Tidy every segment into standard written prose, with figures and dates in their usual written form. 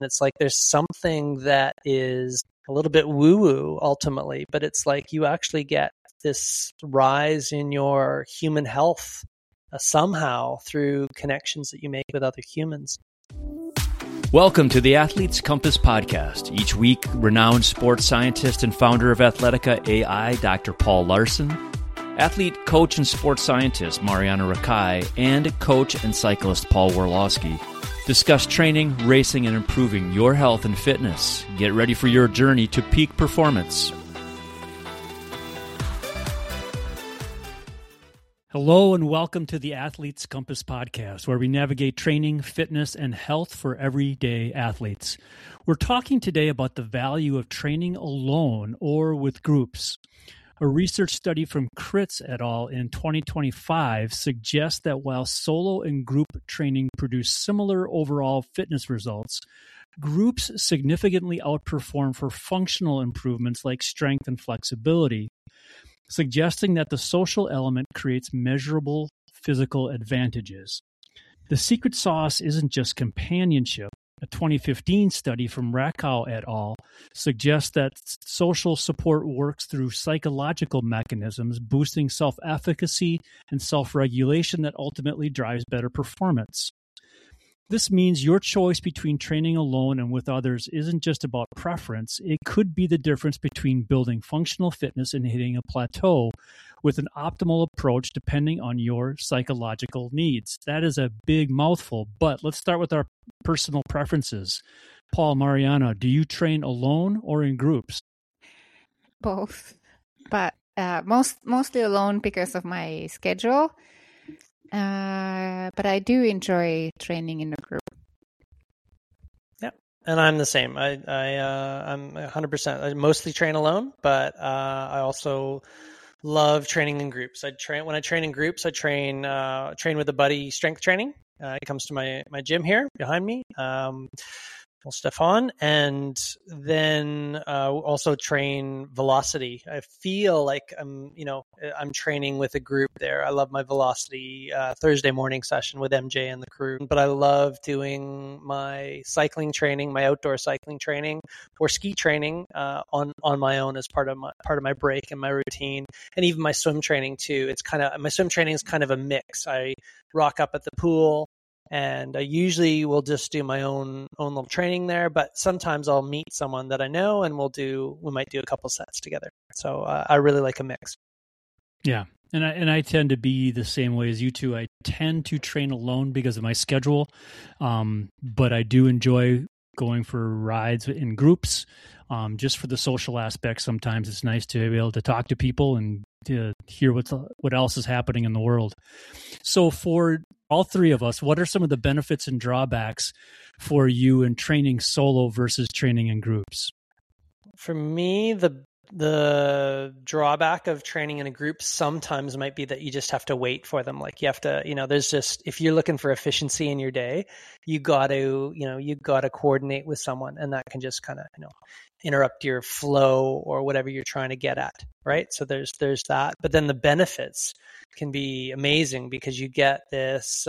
it's like there's something that is a little bit woo-woo ultimately, but it's like you actually get this rise in your human health somehow through connections that you make with other humans. Welcome to the Athletes Compass podcast. Each week, renowned sports scientist and founder of Athletica AI, Dr. Paul Larson, athlete, coach, and sports scientist Mariano Rakai, and coach and cyclist Paul Worlowski discuss training, racing, and improving your health and fitness. Get ready for your journey to peak performance. Hello and welcome to the Athletes Compass podcast, where we navigate training, fitness, and health for everyday athletes. We're talking today about the value of training alone or with groups. A research study from Kritz et al. In 2025 suggests that while solo and group training produce similar overall fitness results, groups significantly outperform for functional improvements like strength and flexibility, suggesting that the social element creates measurable physical advantages. The secret sauce isn't just companionship. A 2015 study from Rakow et al. Suggests that social support works through psychological mechanisms, boosting self-efficacy and self-regulation that ultimately drives better performance. This means your choice between training alone and with others isn't just about preference. It could be the difference between building functional fitness and hitting a plateau with an optimal approach depending on your psychological needs. That is a big mouthful, but let's start with our personal preferences. Paul, Mariano, do you train alone or in groups? Both, but mostly alone because of my schedule. But I do enjoy training in a group. Yeah, and I'm the same. I'm 100%. I mostly train alone, but I also love training in groups. When I train in groups. I train with a buddy strength training. He comes to my gym here behind me. Well, Stefan, and then also train velocity. I feel like I'm training with a group there. I love my velocity Thursday morning session with MJ and the crew, but I love doing my cycling training, my outdoor cycling training, or ski training on my own as part of my break and my routine, and even my swim training too. My swim training is kind of a mix. I rock up at the pool. And I usually will just do my own little training there, but sometimes I'll meet someone that I know and we might do a couple sets together. So I really like a mix. Yeah. And I tend to be the same way as you two. I tend to train alone because of my schedule. But I do enjoy going for rides in groups, just for the social aspect. Sometimes it's nice to be able to talk to people and to hear what else is happening in the world. So for all three of us, what are some of the benefits and drawbacks for you in training solo versus training in groups? For me, the drawback of training in a group sometimes might be that you just have to wait for them. Like you have to, if you're looking for efficiency in your day, you got to coordinate with someone, and that can just kind of, interrupt your flow or whatever you're trying to get at, right? So there's that. But then the benefits can be amazing because you get this,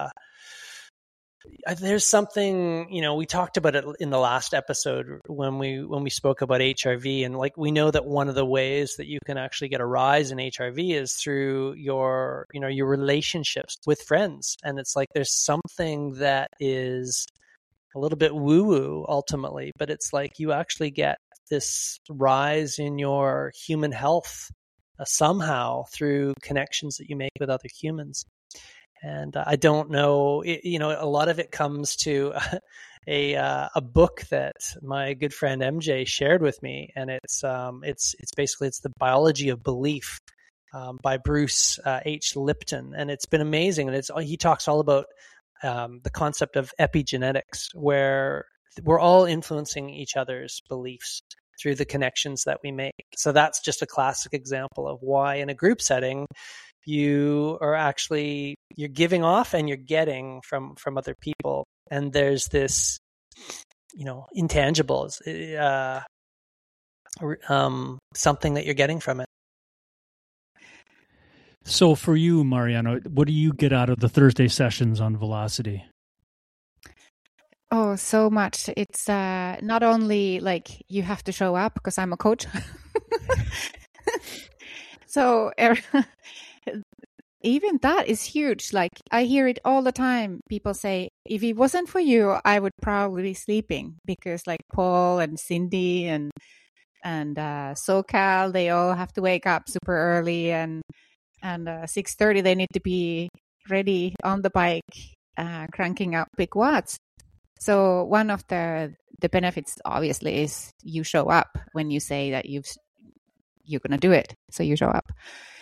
there's something, we talked about it in the last episode when we spoke about HRV, and like we know that one of the ways that you can actually get a rise in HRV is through your relationships with friends. And it's like there's something that is a little bit woo-woo ultimately, but it's like you actually get this rise in your human health somehow through connections that you make with other humans. And I don't know, a lot of it comes to a book that my good friend MJ shared with me, and it's The Biology of Belief by Bruce H. Lipton, and it's been amazing. And he talks all about the concept of epigenetics, where we're all influencing each other's beliefs through the connections that we make. So that's just a classic example of why in a group setting you're giving off and you're getting from other people, and there's this intangibles, something that you're getting from it. So for you, Mariano, what do you get out of the Thursday sessions on Velocity? Oh, so much. It's not only like you have to show up because I'm a coach. So even that is huge. Like I hear it all the time. People say, if it wasn't for you, I would probably be sleeping, because like Paul and Cindy and SoCal, they all have to wake up super early, and 6:30 they need to be ready on the bike, cranking out big watts. So one of the benefits obviously is you show up when you say that you're going to do it. So you show up.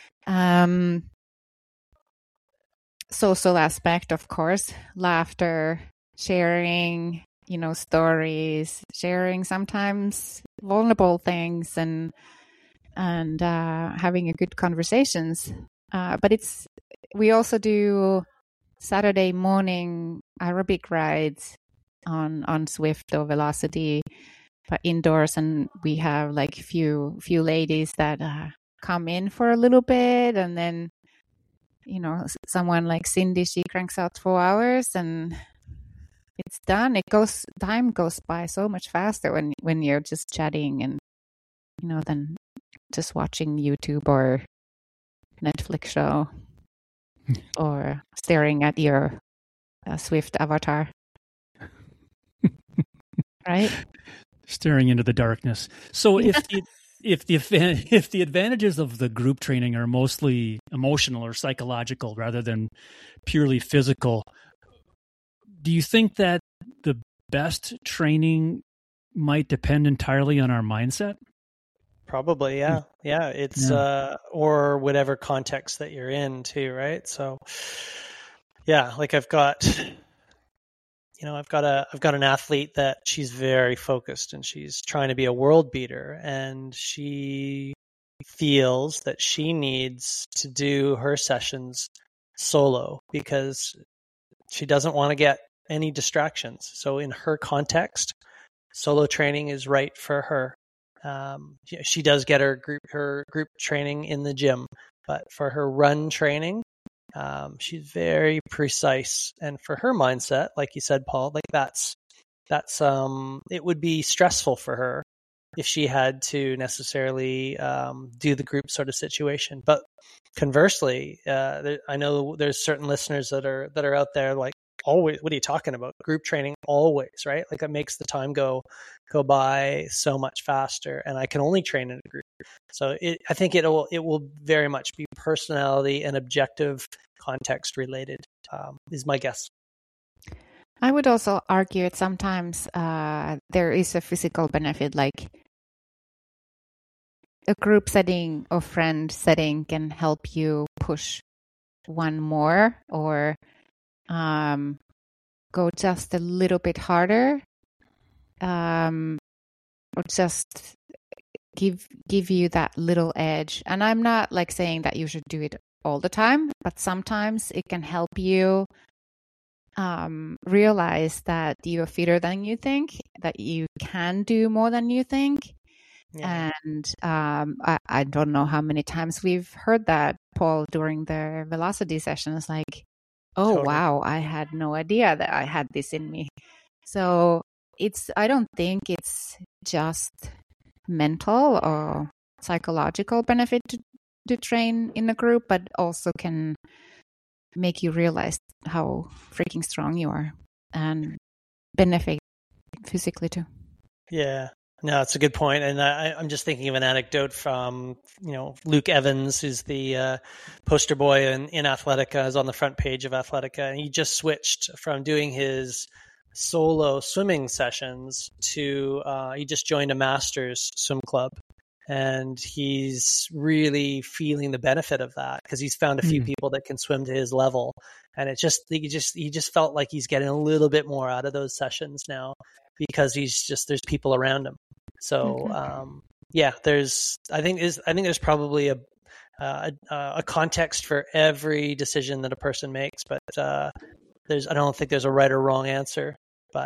Social aspect, of course, laughter, sharing, stories, sharing sometimes vulnerable things, and having a good conversations. But we also do Saturday morning aerobic rides on Zwift or Velocity, but indoors, and we have like few ladies that come in for a little bit, and then someone like Cindy, she cranks out 4 hours and it's done. Time goes by so much faster when you're just chatting and than just watching YouTube or Netflix show or staring at your Zwift avatar. Right? Staring into the darkness. So if the advantages of the group training are mostly emotional or psychological rather than purely physical, do you think that the best training might depend entirely on our mindset? Probably, yeah. Yeah, it's or whatever context that you're in too, right? So yeah, like I've got an athlete that she's very focused and she's trying to be a world beater, and she feels that she needs to do her sessions solo because she doesn't want to get any distractions. So in her context, solo training is right for her. She does get her group training in the gym, but for her run training, she's very precise. And for her mindset, like you said, Paul, like that's it would be stressful for her if she had to necessarily do the group sort of situation. But conversely, I know there's certain listeners that are out there like, always, what are you talking about? Group training always, right? Like it makes the time go by so much faster, and I can only train in a group. So I think it will very much be personality and objective context related, is my guess. I would also argue that sometimes there is a physical benefit, like a group setting or friend setting can help you push one more or go just a little bit harder, or just give you that little edge. And I'm not like saying that you should do it all the time, but sometimes it can help you realize that you're fitter than you think, that you can do more than you think. Yeah. And I don't know how many times we've heard that, Paul, during the velocity sessions, like, oh, totally. Wow, I had no idea that I had this in me. So I don't think it's just mental or psychological benefit to train in a group, but also can make you realize how freaking strong you are and benefit physically too. Yeah. No, it's a good point. And I'm just thinking of an anecdote from, Luke Evans, who's the poster boy in Athletica, is on the front page of Athletica. And he just switched from doing his solo swimming sessions to, he just joined a master's swim club. And he's really feeling the benefit of that because he's found a few people that can swim to his level. And he just felt like he's getting a little bit more out of those sessions now because there's people around him. So, I think there's probably a context for every decision that a person makes, but I don't think there's a right or wrong answer. But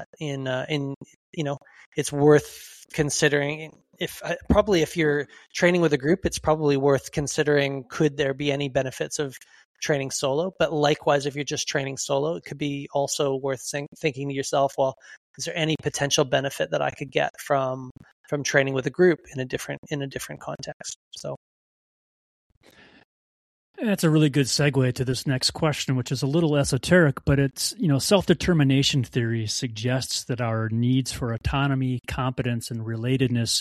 it's worth considering. If you're training with a group, it's probably worth considering, could there be any benefits of training solo? But likewise, if you're just training solo, it could be also worth thinking to yourself, well, is there any potential benefit that I could get from training with a group in a different context? So that's a really good segue to this next question, which is a little esoteric, but it's, self-determination theory suggests that our needs for autonomy, competence, and relatedness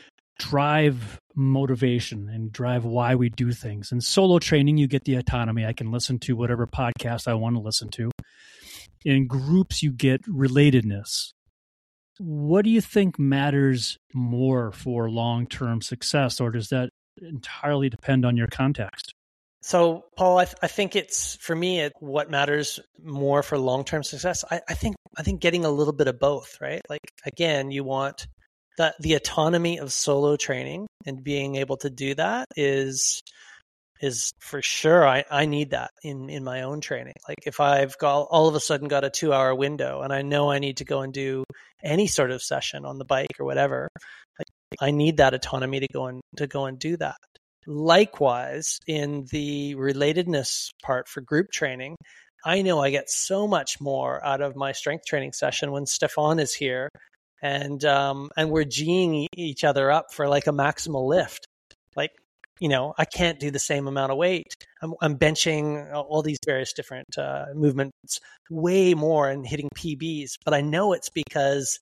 drive motivation and drive why we do things. In solo training, you get the autonomy. I can listen to whatever podcast I want to listen to. In groups, you get relatedness. What do you think matters more for long-term success, or does that entirely depend on your context? So, Paul, I think it's, for me, what matters more for long-term success. I think getting a little bit of both, right? Like, again, you want the autonomy of solo training, and being able to do that is for sure. I need that in my own training. Like, if I've got all of a sudden got a 2-hour window and I know I need to go and do any sort of session on the bike or whatever, I need that autonomy to go and do that. Likewise, in the relatedness part for group training, I know I get so much more out of my strength training session when Stefan is here, and we're G'ing each other up for like a maximal lift. Like, I can't do the same amount of weight. I'm benching all these various different movements way more and hitting PBs, but I know it's because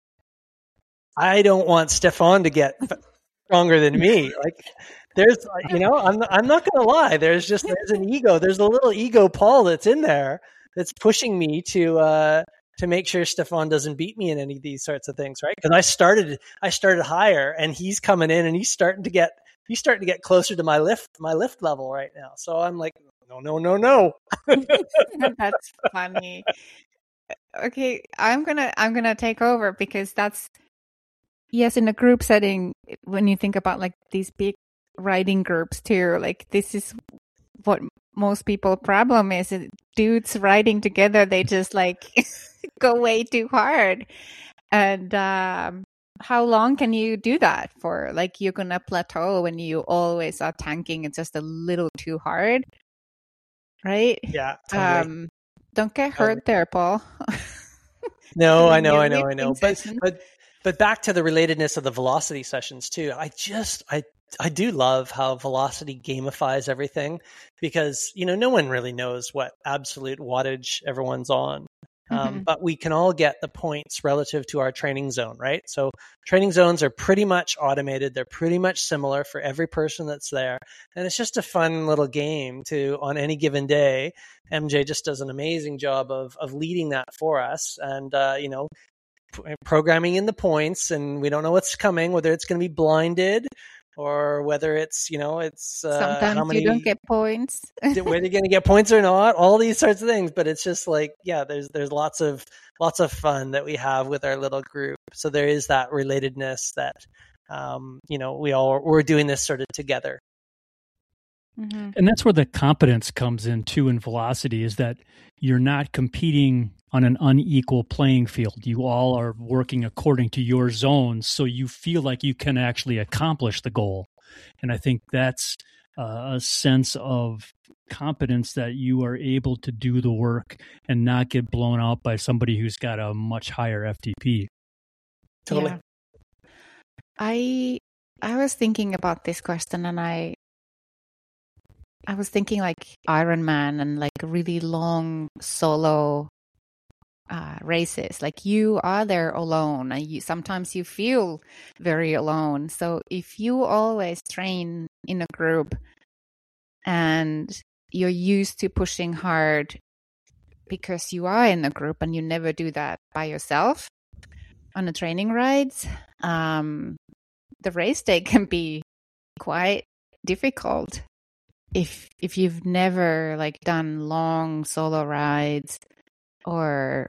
I don't want Stefan to get stronger than me. Like, there's, I'm not going to lie. There's an ego. There's a little ego Paul that's in there that's pushing me to make sure Stefan doesn't beat me in any of these sorts of things, right? Because I started higher, and he's coming in, and he's starting to get closer to my lift level right now. So I'm like, no. That's funny. Okay, I'm gonna take over, because that's, yes, in a group setting, when you think about like these big riding groups too, like this is what most people's problem is. Dudes riding together, they just like go way too hard. And how long can you do that for? Like, you're gonna plateau when you always are tanking it just a little too hard, right? Yeah, totally. Don't get hurt there, Paul. No, I know. But back to the relatedness of the velocity sessions too. I do love how velocity gamifies everything, because no one really knows what absolute wattage everyone's on. But we can all get the points relative to our training zone, right? So training zones are pretty much automated. They're pretty much similar for every person that's there. And it's just a fun little game on any given day. MJ just does an amazing job of leading that for us, and, programming in the points, and we don't know what's coming, whether it's going to be blinded or whether it's, sometimes how many, you don't get points, whether you're going to get points or not, all these sorts of things. But it's just like, there's lots of fun that we have with our little group. So there is that relatedness that, we're doing this sort of together. Mm-hmm. And that's where the competence comes in too in velocity, is that you're not competing on an unequal playing field. You all are working according to your zones, so you feel like you can actually accomplish the goal. And I think that's a sense of competence, that you are able to do the work and not get blown out by somebody who's got a much higher FTP. Totally. Yeah. I was thinking about this question, and I was thinking like Ironman and like really long solo races. Like, you are there alone, and sometimes you feel very alone. So if you always train in a group and you're used to pushing hard because you are in a group, and you never do that by yourself on the training rides, the race day can be quite difficult. If you've never like done long solo rides or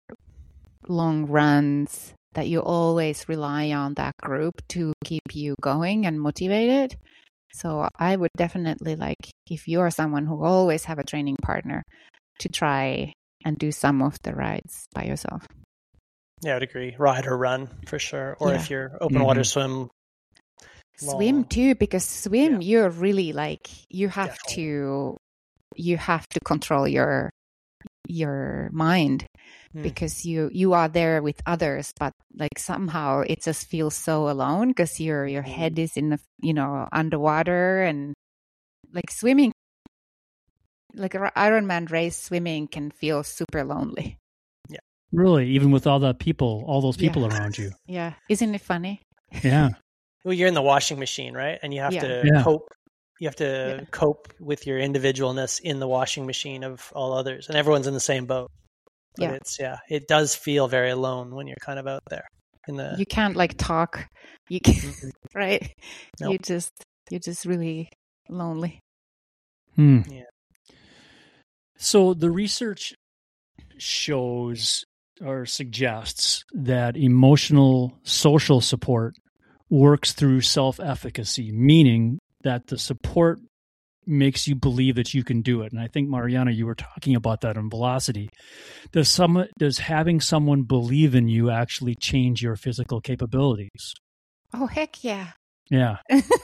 long runs, that you always rely on that group to keep you going and motivated. So I would definitely, like, if you're someone who always have a training partner, to try and do some of the rides by yourself. Yeah, I would agree. Ride or run for sure. Or if you're open water swim. Swim too, because you're really like, you have to control your your mind because you are there with others, but like somehow it just feels so alone because your head is in the underwater, and like swimming, like an Ironman race swimming can feel super lonely. Yeah, really, even with all those people around you. Yeah, isn't it funny? Yeah. Well, you're in the washing machine, right? And you have to cope. You have to cope with your individualness in the washing machine of all others, and everyone's in the same boat. But it does feel very alone when you're kind of out there you can't like talk. You can, right? Nope. You're just really lonely. Yeah. So the research shows or suggests that emotional social support works through self-efficacy, meaning that the support makes you believe that you can do it. And I think, Mariana, you were talking about that in Velocity. Does having someone believe in you actually change your physical capabilities? Oh, heck yeah. Yeah.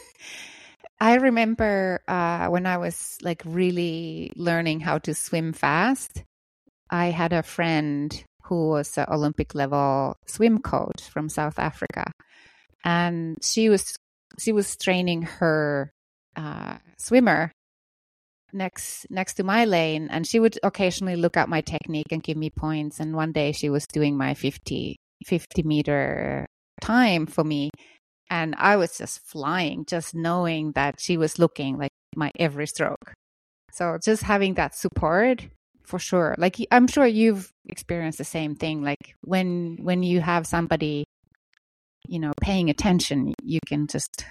I remember when I was like really learning how to swim fast, I had a friend who was an Olympic level swim coach from South Africa. And she was training her swimmer next to my lane, and she would occasionally look at my technique and give me points. And one day she was doing my 50 meter time for me, and I was just flying, just knowing that she was looking like my every stroke. So just having that support, for sure. Like I'm sure you've experienced the same thing. Like when you have somebody paying attention, you can just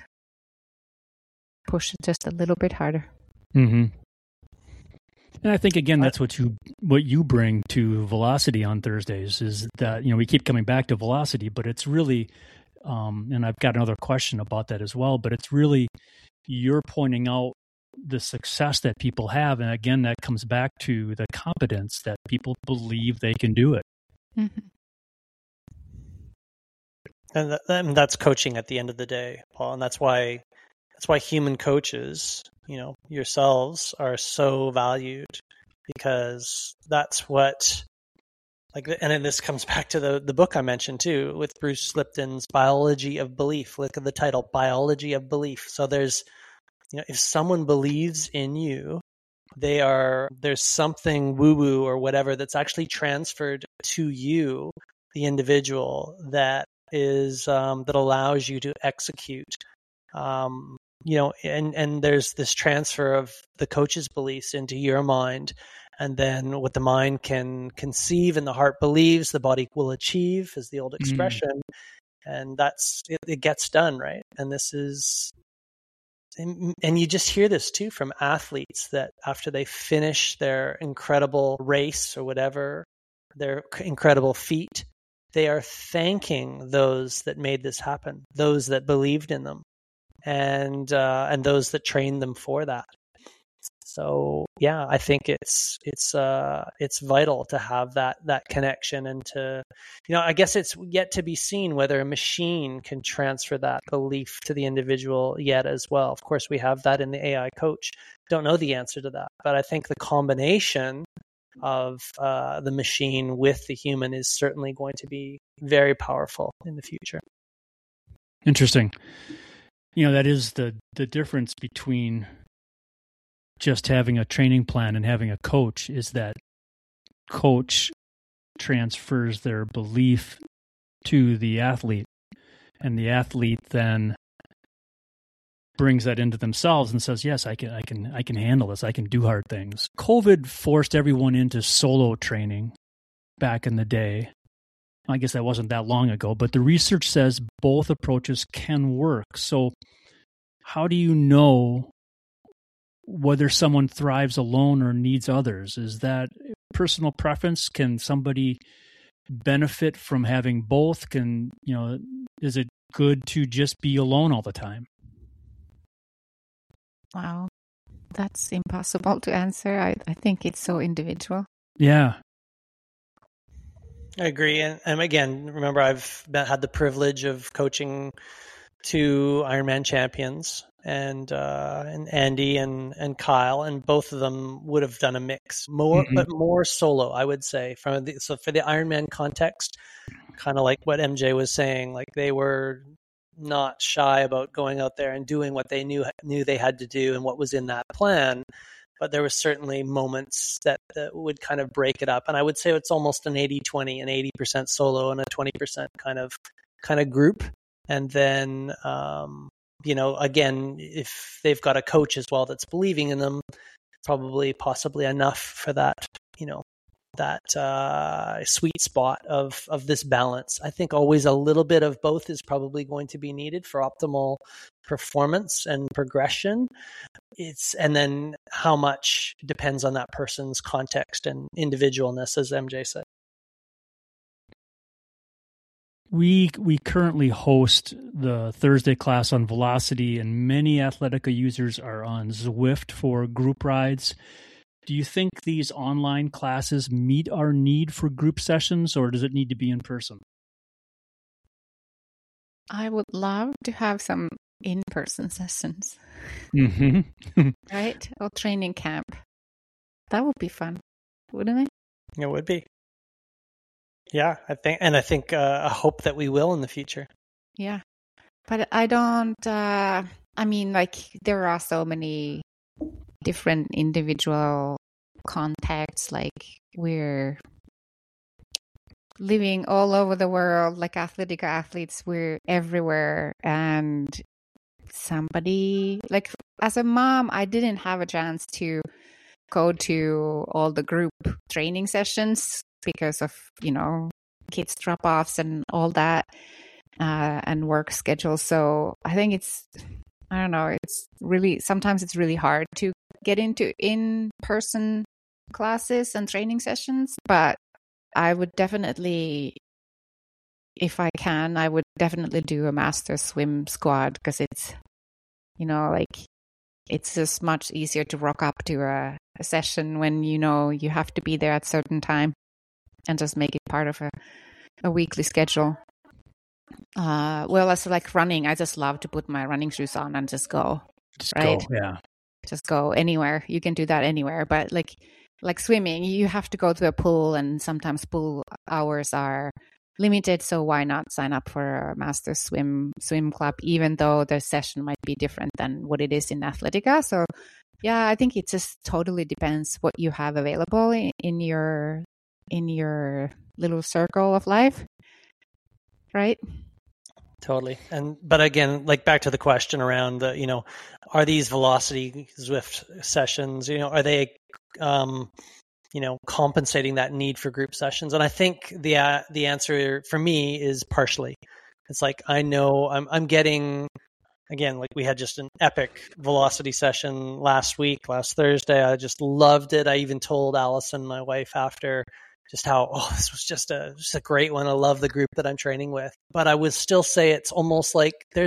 push just a little bit harder. Mm-hmm. And I think, again, that's what you bring to Velocity on Thursdays is that, we keep coming back to Velocity, but it's really, and I've got another question about that as well, but it's really, you're pointing out the success that people have. And again, that comes back to the competence that people believe they can do it. Mm-hmm. And that's coaching at the end of the day, Paul. And that's why human coaches, yourselves, are so valued, because that's what, and then this comes back to the book I mentioned too, with Bruce Lipton's Biology of Belief. Look at the title, Biology of Belief. So there's, if someone believes in you, there's something woo-woo or whatever that's actually transferred to you, the individual, that is that allows you to execute. And there's this transfer of the coach's beliefs into your mind, and then what the mind can conceive and the heart believes, the body will achieve, is the old expression. And that's it gets done, right? And this is, and you just hear this too from athletes, that after they finish their incredible race or whatever, their incredible feat, they are thanking those that made this happen, those that believed in them, and those that trained them for that. So yeah, I think it's vital to have that connection, and to, I guess it's yet to be seen whether a machine can transfer that belief to the individual yet as well. Of course, we have that in the AI coach. Don't know the answer to that, but I think the combination of the machine with the human is certainly going to be very powerful in the future. Interesting. That is the difference between just having a training plan and having a coach, is that coach transfers their belief to the athlete, and the athlete then brings that into themselves and says, yes, I can handle this. I can do hard things. COVID forced everyone into solo training back in the day. I guess that wasn't that long ago, but the research says both approaches can work. So how do you know whether someone thrives alone or needs others? Is that personal preference? Can somebody benefit from having both? Is it good to just be alone all the time? Wow, that's impossible to answer. I think it's so individual. Yeah. I agree. And again, remember, I've had the privilege of coaching two Ironman champions, and Andy and Kyle, and both of them would have done a mix, but more solo, I would say. So for the Ironman context, kind of like what MJ was saying, like they were not shy about going out there and doing what they knew they had to do and what was in that plan. But there were certainly moments that would kind of break it up. And I would say it's almost an 80-20, an 80% solo and a 20% kind of group. And then, again, if they've got a coach as well that's believing in them, possibly enough for that, that sweet spot of this balance. I think always a little bit of both is probably going to be needed for optimal performance and progression. And then how much depends on that person's context and individualness, as MJ said. We currently host the Thursday class on Velocity, and many Athletica users are on Zwift for group rides. Do you think these online classes meet our need for group sessions, or does it need to be in person? I would love to have some in-person sessions. Right? Or training camp. That would be fun, wouldn't it? It would be. Yeah, I think I hope that we will in the future. Yeah. But I don't, there are so many different individual contexts, like we're living all over the world, like Athletica athletes, we're everywhere. And somebody, like as a mom, I didn't have a chance to go to all the group training sessions because of, kids drop-offs and all that, and work schedules. So I think sometimes it's really hard to get into in-person classes and training sessions, but I would definitely, if I can, I would definitely do a master swim squad, because it's, it's just much easier to rock up to a session when you have to be there at a certain time, and just make it part of a weekly schedule. As like running, I just love to put my running shoes on and just go. Just go anywhere. You can do that anywhere. But like swimming, you have to go to a pool, and sometimes pool hours are limited. So why not sign up for a master swim club, even though the session might be different than what it is in Athletica? So yeah, I think it just totally depends what you have available in your little circle of life, right? Totally. But again, like back to the question around are these Velocity Zwift sessions, are they compensating that need for group sessions? And I think the answer for me is partially. It's like, I know I'm getting, again, like we had just an epic Velocity session last Thursday. I just loved it. I even told Allison, my wife, after, just how, this was just a great one. I love the group that I'm training with. But I would still say it's almost like there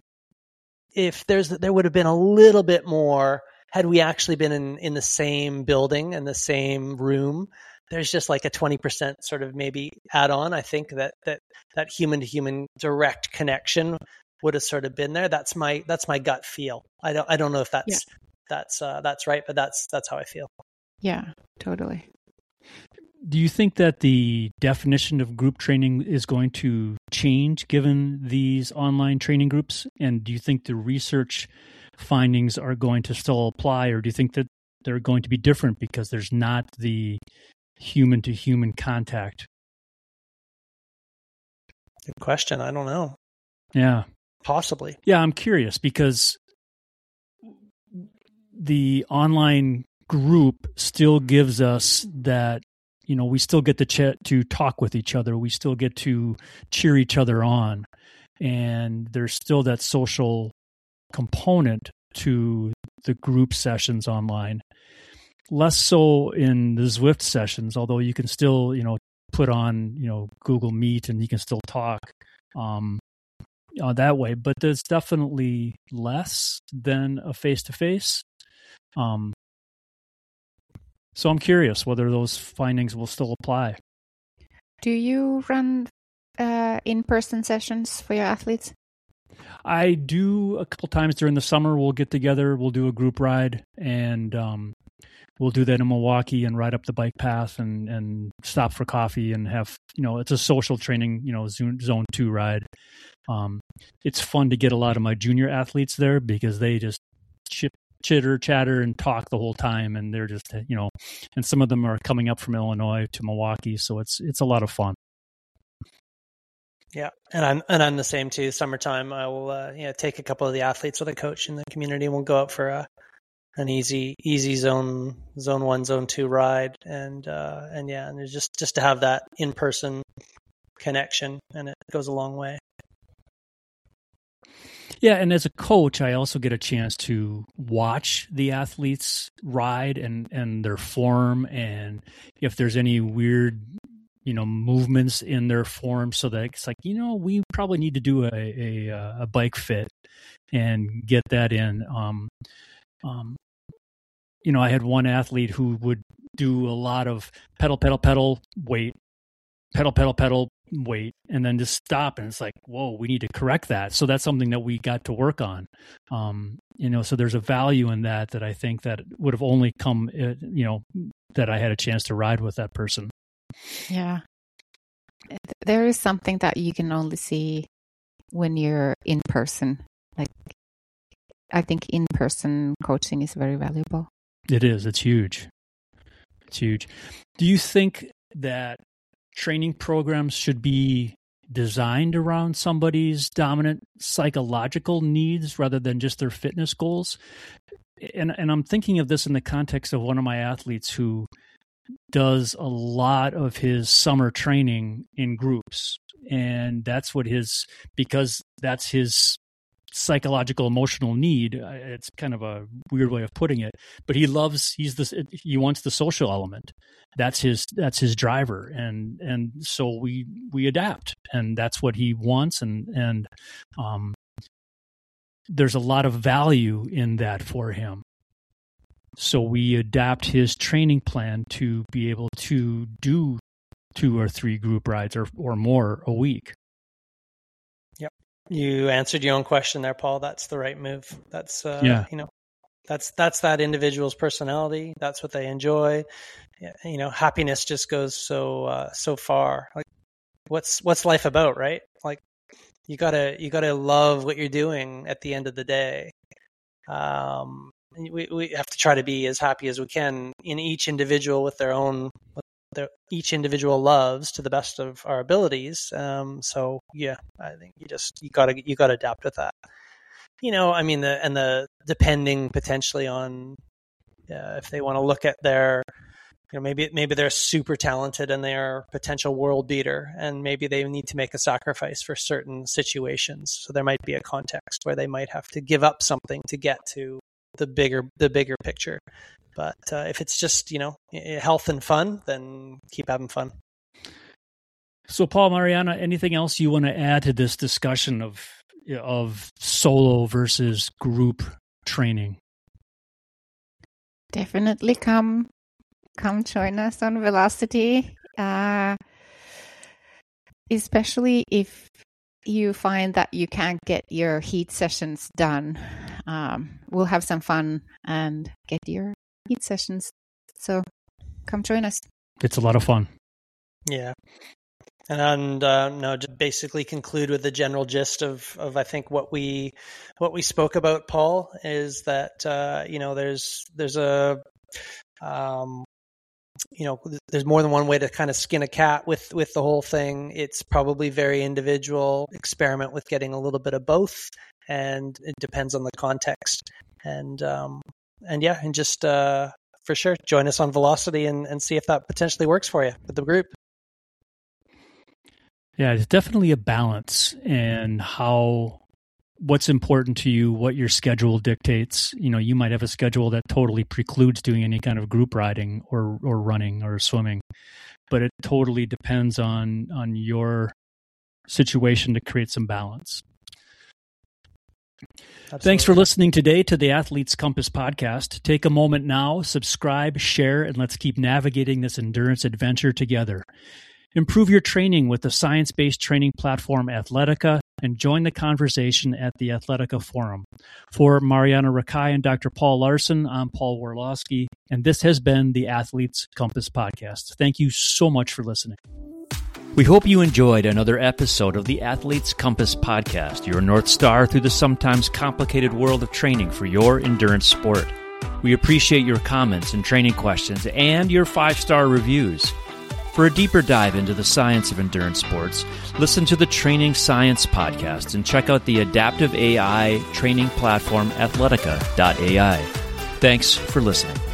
would have been a little bit more had we actually been in the same building and the same room. There's just like a 20% sort of maybe add on. I think that human to human direct connection would have sort of been there. That's my gut feel. I don't know if that's right, but that's how I feel. Yeah, totally. Do you think that the definition of group training is going to change given these online training groups? And do you think the research findings are going to still apply, or do you think that they're going to be different because there's not the human-to-human contact? Good question. I don't know. Yeah. Possibly. Yeah, I'm curious because the online group still gives us that, we still get to talk with each other. We still get to cheer each other on. And there's still that social component to the group sessions online. Less so in the Zwift sessions, although you can still, put on, Google Meet and you can still talk that way. But there's definitely less than a face-to-face. So I'm curious whether those findings will still apply. Do you run in-person sessions for your athletes? I do a couple times during the summer. We'll get together. We'll do a group ride, and we'll do that in Milwaukee and ride up the bike path and stop for coffee and have, it's a social training, zone 2 ride. It's fun to get a lot of my junior athletes there because they just chitter, chatter, and talk the whole time. And they're just, and some of them are coming up from Illinois to Milwaukee. So it's a lot of fun. Yeah. And I'm the same too. Summertime, I will, take a couple of the athletes with a coach in the community and we'll go out for an easy zone 1, zone 2 ride. And just to have that in-person connection, and it goes a long way. Yeah, and as a coach, I also get a chance to watch the athletes ride and their form, and if there's any weird, movements in their form, so that it's like, we probably need to do a bike fit and get that in. I had one athlete who would do a lot of pedal, weight, pedal, weight, and then just stop. And it's like, whoa, we need to correct that. So that's something that we got to work on. So there's a value in that I think that would have only come, that I had a chance to ride with that person. Yeah. There is something that you can only see when you're in person. Like, I think in-person coaching is very valuable. It is. It's huge. It's huge. Do you think that training programs should be designed around somebody's dominant psychological needs rather than just their fitness goals? And I'm thinking of this in the context of one of my athletes who does a lot of his summer training in groups. And that's because that's his psychological emotional need. It's kind of a weird way of putting it, but he wants the social element. That's his driver. And so we adapt, and that's what he wants. And there's a lot of value in that for him. So we adapt his training plan to be able to do 2 or 3 group rides or more a week. Yep. You answered your own question there, Paul. That's the right move. That's, that's that individual's personality. That's what they enjoy. Happiness just goes so far. Like, what's life about, right? Like, you gotta love what you're doing at the end of the day. We have to try to be as happy as we can in each individual with each individual loves to the best of our abilities. So yeah, I think you gotta adapt with that. The depending potentially on if they want to look at their, maybe they're super talented and they're a potential world beater, and maybe they need to make a sacrifice for certain situations. So there might be a context where they might have to give up something to get to the bigger picture. But if it's just, health and fun, then keep having fun. So Paul, Mariana, anything else you want to add to this discussion of solo versus group training? Definitely come join us on Velocity, especially if you find that you can't get your heat sessions done. We'll have some fun and get your heat sessions. So come join us. It's a lot of fun. Yeah. And just basically conclude with the general gist of I think what we spoke about, Paul, is that there's more than one way to kind of skin a cat with the whole thing. It's probably very individual. Experiment with getting a little bit of both, and it depends on the context. And just for sure, join us on Velocity and see if that potentially works for you with the group. Yeah, it's definitely a balance and what's important to you, what your schedule dictates. You might have a schedule that totally precludes doing any kind of group riding or running or swimming, but it totally depends on your situation to create some balance. Absolutely. Thanks for listening today to the Athletes Compass podcast. Take a moment now, subscribe, share, and let's keep navigating this endurance adventure together. Improve your training with the science-based training platform Athletica and join the conversation at the Athletica Forum. For Mariana Rakai and Dr. Paul Larson, I'm Paul Warlowski, and this has been the Athletes Compass Podcast. Thank you so much for listening. We hope you enjoyed another episode of the Athletes Compass Podcast, your North Star through the sometimes complicated world of training for your endurance sport. We appreciate your comments and training questions and your 5-star reviews. For a deeper dive into the science of endurance sports, listen to the Training Science Podcast and check out the adaptive AI training platform Athletica.ai. Thanks for listening.